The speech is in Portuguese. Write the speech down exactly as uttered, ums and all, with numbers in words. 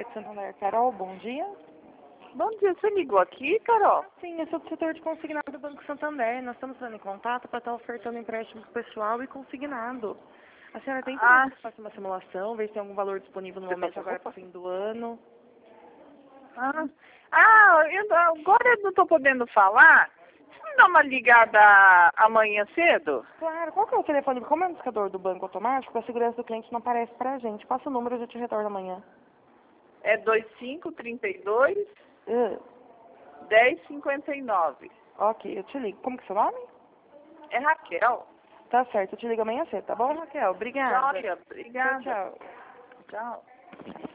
Banco Santander. Carol, bom dia. Bom dia, você ligou aqui, Carol? Sim, eu sou do setor de consignado do Banco Santander. Nós estamos dando em contato para estar ofertando empréstimo pessoal e consignado. A senhora tem Ah, interesse em fazer uma simulação, ver se tem algum valor disponível no momento agora para o fim do ano? ah, ah eu, agora eu não estou podendo falar. Você me dá uma ligada amanhã cedo? Claro, qual que é o telefone? Como é o indicador do banco automático, a segurança do cliente não aparece para a gente. Passa o número e eu te retorno amanhã. É dois cinco três dois, Uh, dez cinquenta e nove. ok, eu te ligo. Como que é seu nome? É Raquel. Tá certo, eu te ligo amanhã cedo, tá bom, Raquel? Obrigada. Joia, obrigada. Tchau, tchau. Tchau.